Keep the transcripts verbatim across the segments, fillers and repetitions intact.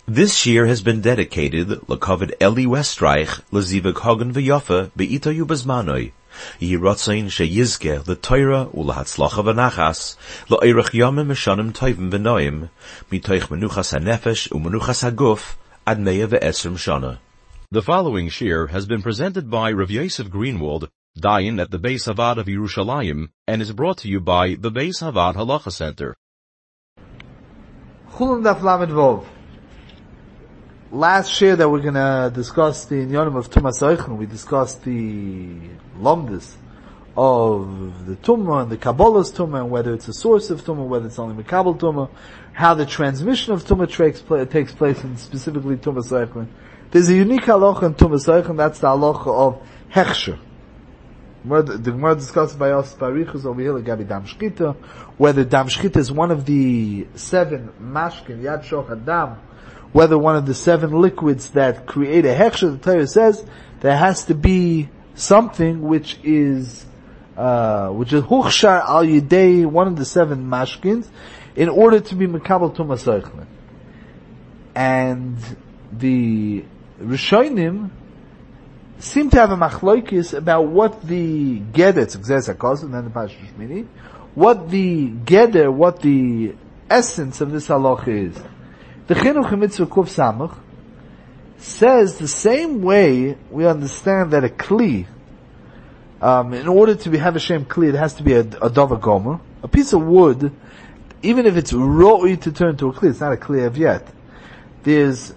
This year has been dedicated L'Kovid Eli Westreich L'Zivug Hagen V'Yofa Be'ita Yubazmanoi Yehi Rotzain Sheyizke L'Torah U'Lahatzlacha V'Nachas L'Oirach Yomim Meshanim Tovim V'Noim Mitoich Menuchas HaNefesh U'Menuchas HaGuf Ad Meya V'Esrim Shana. The following shir has been presented by Rav Yosef Greenwald, Dayan at the Beis Havad of Yerushalayim, and is brought to you by the Beis Havad Halacha Center. Chulun Daf Lamed Vov. Last year that we're going to discuss the Inyanim of Tumas Eichen, we discussed the Lomdus of the Tumah and the Kabbalah's Tumah, and whether it's a source of Tumah, whether it's only Mekabel Tumah, how the transmission of Tumah takes, takes place, and specifically Tumas Eichen. There's a unique halacha in Tumas Eichen, that's the halacha of Hechsher. The Gemara discussed by us, Barichus over here, Gabi Dam Shchita, whether Dam Shchita is one of the seven Mashkin, Yad Shoch Adam, whether one of the seven liquids that create a hechsher. The Torah says there has to be something which is, uh, which is huchshar al yidei, one of the seven mashkins, in order to be mekabel tumas eichel. And the Rishonim seem to have a machlokes about what the geder, it's Gzeres HaKos, and then the Parashat Shmini, what the geder, what the essence of this halacha is. The Chinuch HaMitzvah Kuf Samach says the same way we understand that a kli, um, in order to be, have a shem kli, it has to be a, a dover gomer. A piece of wood, even if it's ro'i to turn to a kli, it's not a kli of yet. There's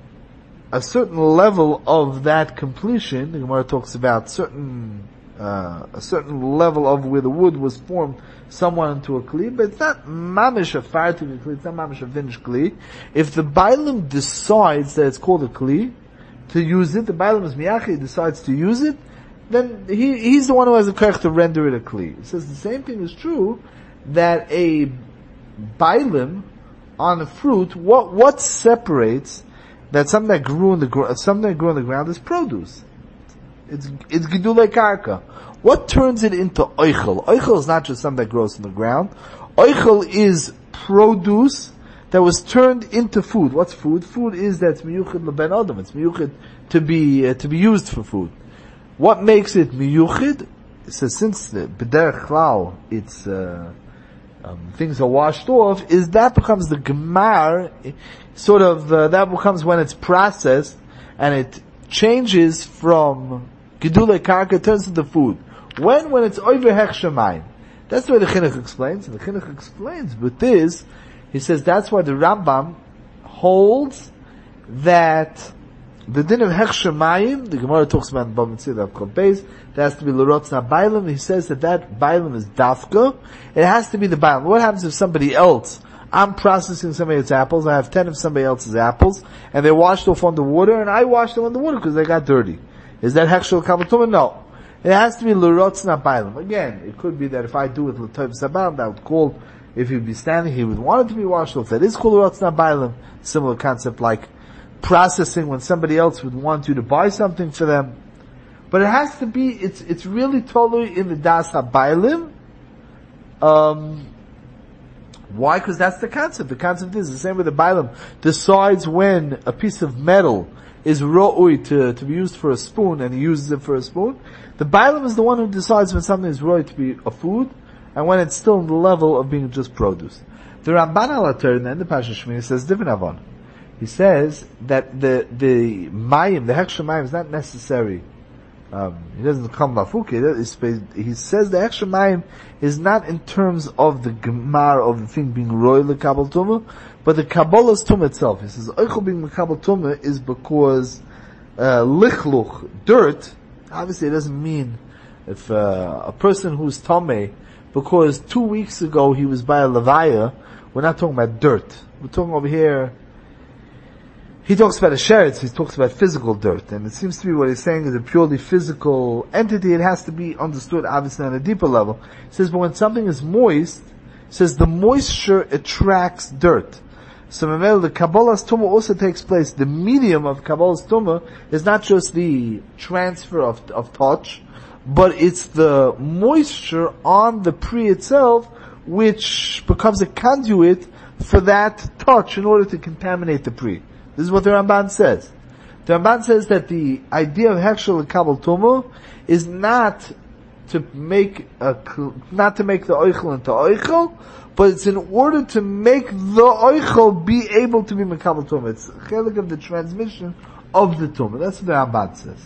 a certain level of that completion. The Gemara talks about certain, uh, a certain level of where the wood was formed somewhat into a kli, but it's not mamish a fire to a kli, it's not mamish a finished kli. If the Bailam decides that it's called a kli, to use it, the Bailam is miyachi, decides to use it, then he, he's the one who has a kerch to render it a kli. It says the same thing is true, that a Bailam on a fruit, what, what separates that something that grew in the ground, something that grew in the ground is produce. It's, it's Gidulei Karka. What turns it into oichel? Oichel is not just something that grows in the ground. Oichel is produce that was turned into food. What's food? Food is that's miyuchid leben adam. It's miyuchid to be, uh, to be used for food. What makes it miyuchid? It says since the b'derech klal, it's, uh, um, things are washed off, is that becomes the gemar, sort of, uh, that becomes when it's processed, and it changes from Gidulei Karka, turns into food. When? When it's over Hechshamayim. That's the way the Chinuch explains. And the Chinuch explains with this, he says that's why the Rambam holds that the din of Hechshamayim, the Gemara talks about Bava Metzia of Kol Beis, there has to be L'Rotzna Bailam. He says that that Bailam is Dafka. It has to be the Bailam. What happens if somebody else, I'm processing somebody else's apples, I have ten of somebody else's apples, and they're washed off on the water, and I washed them on the water because they got dirty. Is that Hechshel Kavatuma? No. It has to be L'Rotzna Bailam. Again, it could be that if I do it L'Tov Saban, that would call, if he'd be standing, he would want it to be washed off. That is called L'Rotzna Bailam. Similar concept like processing when somebody else would want you to buy something for them. But it has to be, it's, it's really totally in the Das HaBailim. Um, why? Because that's the concept. The concept is the same with the Bailam decides when a piece of metal is ro'ui to, to be used for a spoon, and he uses it for a spoon. The Bailam is the one who decides when something is ro'ui to be a food, and when it's still in the level of being just produce. The Ramban al-Atar in the end of Parashat Shmini says different avon. He says that the, the mayim, the hechsher mayim is not necessary. Um, he doesn't come lafuki. He says the hechsher mayim is not in terms of the gemar of the thing being ro'ui l'kabel tumah, but the Kabbalah's tumah itself. He says, oichel being mekabel tumah is because, uh, lichluch, dirt, obviously it doesn't mean if, uh, a person who's tameh, because two weeks ago he was by a levaya, we're not talking about dirt. We're talking over here, he talks about a sheretz, he talks about physical dirt, and it seems to be what he's saying is a purely physical entity. It has to be understood obviously on a deeper level. He says, but when something is moist, he says the moisture attracts dirt. So the Kabbalah's Tumah also takes place. The medium of Kabbalah's Tumah is not just the transfer of, of touch, but it's the moisture on the pri itself, which becomes a conduit for that touch in order to contaminate the pri. This is what the Ramban says. The Ramban says that the idea of Hechshel Kabel Tumah is not to make a, not to make the Oichel into Oichel, but it's in order to make the Oichel be able to be Mekabel Tumah. It's a chelik of the transmission of the Tumah. That's what the Ramban says.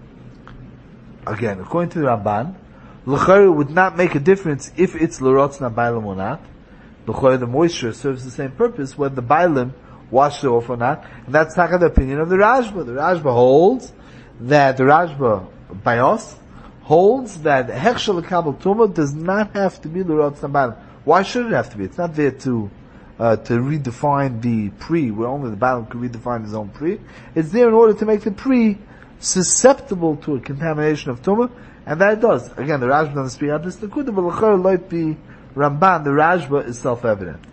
Again, according to the Ramban, L'chayr would not make a difference if it's L'rotzna Bailam or not. L'chayr, the moisture serves the same purpose whether the Bailam washed it off or not. And that's not the opinion of the Rashba. The Rashba holds that, the Rashba Bayos holds that Hechshel Kabel Tumah does not have to be L'rotzna Bailam. Why should it have to be? It's not there to uh, to redefine the pre, where only the Bailam can redefine his own pre. It's there in order to make the pre susceptible to a contamination of Tumah, and that it does. Again, the Rashba doesn't speak out this Nakuda, but l'chayr like the Ramban, the Rashba is self-evident.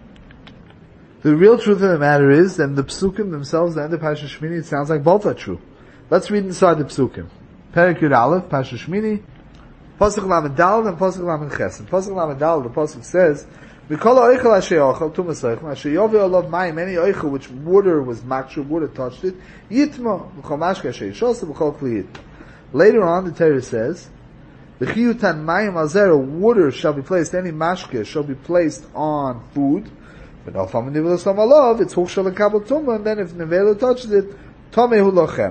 The real truth of the matter is, and the Psukim themselves, the end of Pasha Shmini, it sounds like both are true. Let's read inside the Psukim. Perek Yud Aleph, Pasha Shmini, Pasuk Lamed Daled and Pasuk Lamed Ches. And Pasuk Lamed Daled, the Pasuk says, V'kol ha'oichel asher yochel, tumas oichel, asher yoveh olav mayim, any oichel which water was makshu, water touched it, yitma, v'kol mashke asher yishos, v'kol kli yit. Later on, the Torah says, V'chiyutan mayim alzer, water shall be placed, any mashke shall be placed on food, but no fam nivelos alav, it's hoch shall kabel tumah, and then if nevela touches it, tameh hu lochem.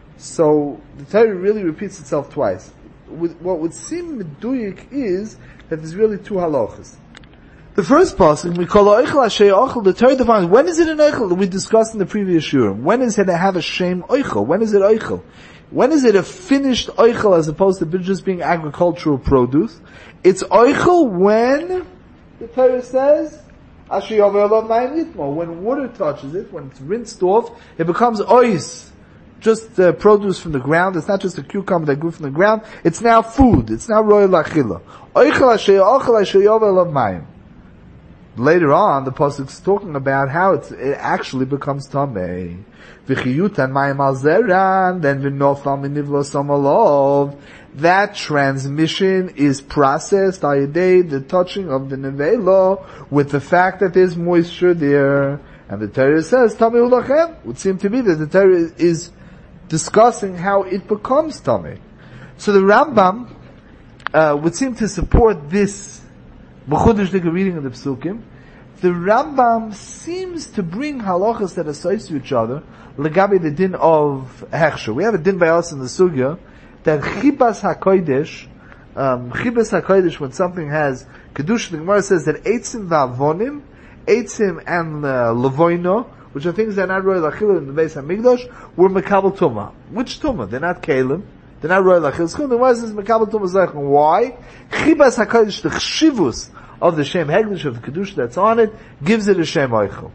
So, the Torah really repeats itself twice. What would seem meduyik is that there's really two halachas. The first pasuk, we call oichel asher yochel, the Torah defines, when is it an oichel? We discussed in the previous shurim. When is it to have a shem oichel? When is it oichel? When is it a finished oichel as opposed to just being agricultural produce? It's oichel when, the Torah says, asher yoveh olav mayim yitmo, when water touches it, when it's rinsed off, it becomes ois. Just uh, produce from the ground. It's not just a cucumber that grew from the ground. It's now food. It's now royal achila. Oichel asher yochel asher yoveh olav mayim. Later on, the pasuk is talking about how it's, it actually becomes tamei. V'chiyutan mayim al zeran, then v'nofal minivlos amalov. That transmission is processed by the touching of the nevela with the fact that there's moisture there. And the Torah says, tamei ulachem. Would seem to be that the Torah is discussing how it becomes tamei. So the Rambam uh, would seem to support this B'chudash the reading of the Psukim. The Rambam seems to bring halachas that associate with each other, legabi the din of hechsher. We have a din by us in the sugya that chibas hakodesh, um, chibas hakodesh, when something has kedusha, the Gemara says that eitzim va'avonim, eitzim and uh, levoino, which are things that are not royal achila in the Beis Hamikdash, were mekabel tumah. Which tumah? They're not kalim. They're not royal achila. The Gemara says mekabel tumah zaychon. Why? Chibas hakodesh, the chshivus of the Shem Hegdish, of the Kedusha that's on it, gives it a Shem Oichel.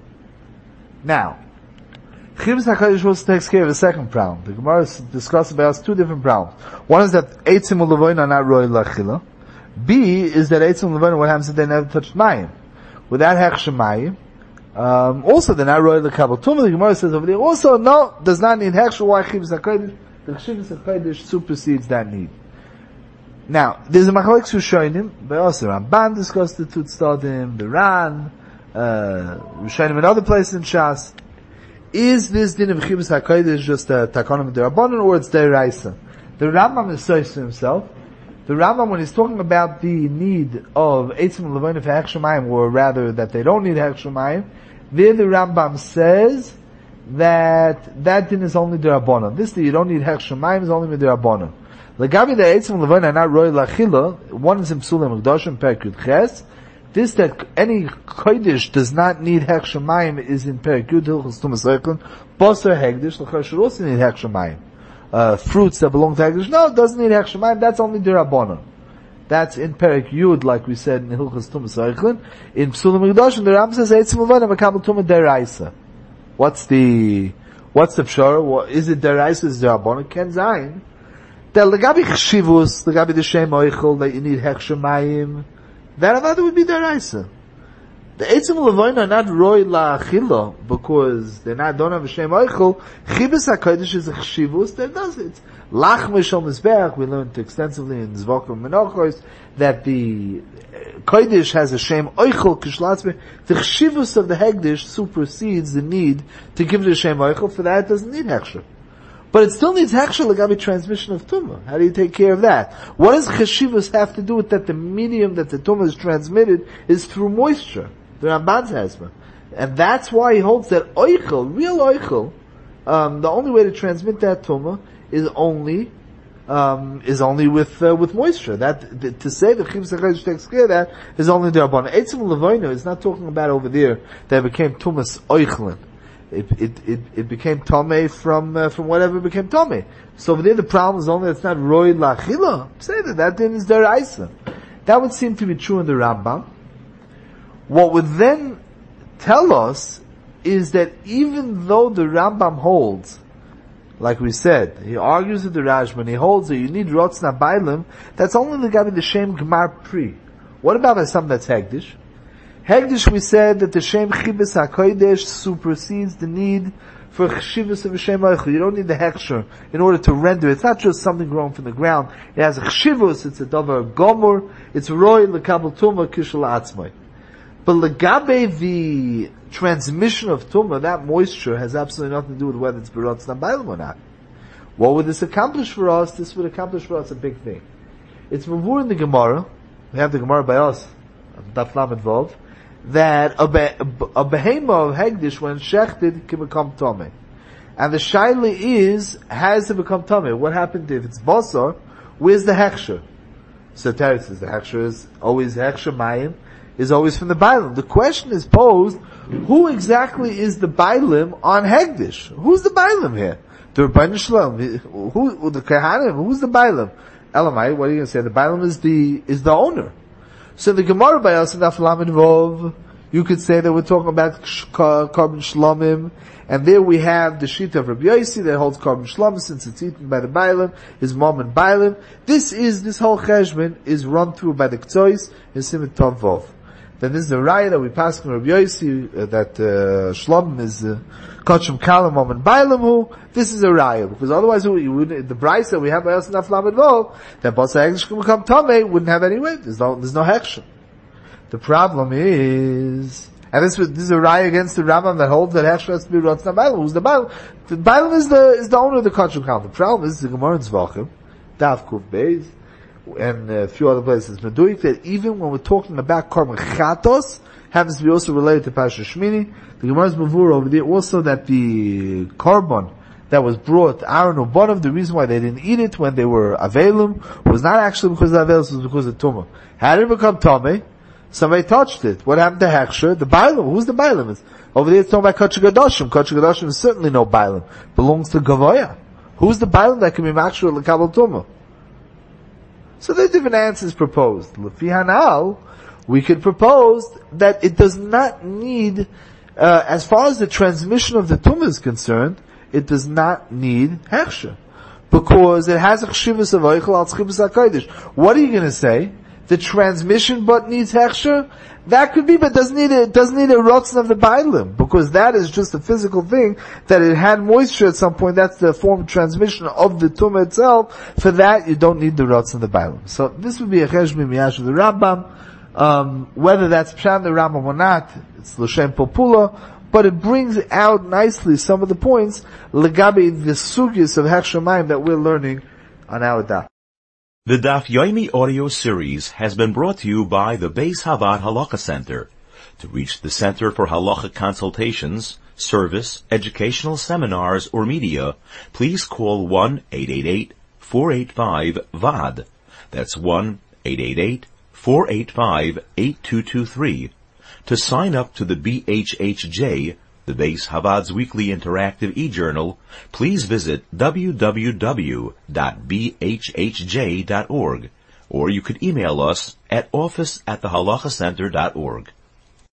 Now, Chibas HaKadosh also takes care of the second problem. The Gemara discusses about two different problems. One is that Eitzim u'Levoin are not Roy Lachila. B is that Eitzim u'Levoin, what happens if they never touched Mayim? Without Hechshem Mayim, um, also they're not Roy L'Kabel Tumah. The Gemara says over there, also, no, does not need Hechshem. Why Chibas HaKadosh? The Chibas HaKadosh supersedes that need. Now, there's a machlokes Rishonim, but also Ramban discussed the Tutstadim, the Ran, uh, Rishonim in other places in Shas. Is this din of Chibas HaKadosh just a Takonim D'Rabbanan, or it's D'Oraisa? The Rambam is says to himself, the Rambam, when he's talking about the need of Eitzim and Levonim for Hechshem Mayim, or rather that they don't need Hechshem Mayim, there the Rambam says that that din is only D'Rabbanan. This that you don't need Hechshem Mayim is only D'Rabbanan. Legabi the Eitzim Levon are not royal lachila. One is in Psulim Mekdoshim Perek Yud Ches. This that any kodesh does not need Hechshem Mayim is in Perek Yud Hilchos Tumas Oichel. Basar Hegdish l'chayr should also need Hechshem Mayim. Uh, fruits that belong to Hegdish, no, it doesn't need Hechshem Mayim. That's only D'Rabbanan. That's in Perek Yud, like we said in Hilchos Tumas Oichel. In Psulim Mekdoshim, the Ram says Eitzim Levon are mekabel tumah deraisa. What's the what's the pshara? What, is it deraisa? Is D'Rabbanan? Ken Zayin. That legabi chshivus, legabi the shem oichel, that you need hechshem mayim, that avada would be deraisa. The Eitzim Levoin are not Roy La Achila, because they not, don't have a Shem Eichel. Chibus HaKodesh is a Chshivus that does it. Lach Mishal Mizbeach, we learned extensively in Zvokim Menachos, that the Kodesh has a Shem Eichel, Kishlatzme. The Chshivus of the Hegdish supersedes the need to give it a Shem Eichel. For that, it doesn't need Hechsher. But it still needs Hechsher Legabi transmission of Tumah. How do you take care of that? What does Cheshivus have to do with that? The medium that the Tumah is transmitted is through moisture. The Ramban's Hezbollah. And that's why he holds that Oichel, real Oichel, um, the only way to transmit that Tumah is only, um, is only with, uh, with moisture. That, the, to say that Chibus HaKodesh takes care of that is only the Rabban. Eitzim Levoino is not talking about over there that it became Tumas Oichlin. It, it, it, it became Tomei from, uh, from whatever became Tomei. So over there the problem is only that it's not Roy Lachila. Say that, that then is Deraisa. That would seem to be true in the Rambam. What would then tell us is that even though the Rambam holds, like we said, he argues with the Rashba, he holds that you need Rotzna Bailim, that's only the Gabi the Shem Gmar Pri. What about by something that's Hegdish? Hegdish, we said that the Shem Chibus HaKodesh supersedes the need for Chshivus of a Shem Eichel. You don't need the Hechsher in order to render it. It's not just something growing from the ground. It has a Chshivus, it's a Dover Gomor, it's Roy Lekabel Tumah Kishal Atzmai. But Legabe, the transmission of Tumah, that moisture has absolutely nothing to do with whether it's Berotz Nabaylim or not. What would this accomplish for us? This would accomplish for us a big thing. It's Mavur in the Gemara, we have the Gemara by us, Daf Lamed Vov, that a, be, a behema of Hegdish, when shechted, can become Tomei. And the shaila is, has to become Tomei. What happened if it's Basar? Where's the Hechsher? So Teretz says the Hechsher is always Hechsher Mayim, is always from the Bailim. The question is posed, who exactly is the Bailim on Hegdish? Who's the Bailim here? The Rebbeinu Shalom, who, the Kehanim, who's the Bailim? Elamai, what are you going to say? The Bailim is the, is the owner. So the Gemara by us in Daf Lamed Vov, you could say that we're talking about Korban Shlomim, and there we have the Shita of Rabbi Yossi that holds Korban Shlomim since it's eaten by the Bailim, his mom and Bailim. This is, this whole cheshbon is run through by the Ktsois in Simit Tov Vov. Then this is the raya that we pass from Rabbi Yossi, uh, that uh, Shlomim is uh, Kachim Kalam, mom and Bailim who, this is a raya, because otherwise we would, the Bryce that we have by us in Daf Lamed Vov, that Basa Hegdish can become Tomei, wouldn't have any weight. There's no, there's no Hechsher. The problem is, and this, this is a raya against the Rambam that holds that Hechsher has to be Rotzna Bailim. Who's the Bailim? The Bailim is the, is the owner of the Kachim Kalam. The problem is the Gemara in Zvachim, Daf Kuf Beis, and a few other places, Meduik, that even when we're talking about Korban Chatos, happens to be also related to Pasha Shmini. The Gemara's Mavur over there also that the Korban that was brought, Aaron or Bonov, the reason why they didn't eat it when they were Avelim was not actually because of Avelim, it was because of Tumah. How did it become Tomei? Somebody touched it. What happened to Hechsher? The Bailim. Who's the Bailim? It's, over there it's talking about Kachim Gadoshim. Kachim Gadoshim is certainly no Bailim. Belongs to Gavoya. Who's the Bailim that can be Makshur L'Kabel Tumah? So there are different answers proposed. L'fi Hanal, we could propose that it does not need, uh, as far as the transmission of the Tumah is concerned, it does not need Hechsher. Because it has a Chshivus of Oichel al Chshivus HaKodesh. What are you going to say? The transmission but needs Hechsher? That could be, but doesn't need a, doesn't need a rotzen of the Bailim, because that is just a physical thing, that it had moisture at some point, that's the form of transmission of the Tumah itself. For that, you don't need the rotzen of the Bailim. So this would be a cheshbon miyash of the Rambam, um, whether that's Pshat the Rambam or not, it's L'Shem Popula, but it brings out nicely some of the points, Legabi the sugis of Hechsher Mayim that we're learning on our daf. The Daf Yomi audio series has been brought to you by the Beis Havad Halacha Center. To reach the Center for Halacha consultations, service, educational seminars, or media, please call one eight eight eight, four eight five, V A D. That's one eight eight eight, four eight five, eight two two three. To sign up to the B H H J, the Beis Havad's weekly interactive e-journal, please visit w w w dot b h h j dot org, or you could email us at office at the halacha center dot org.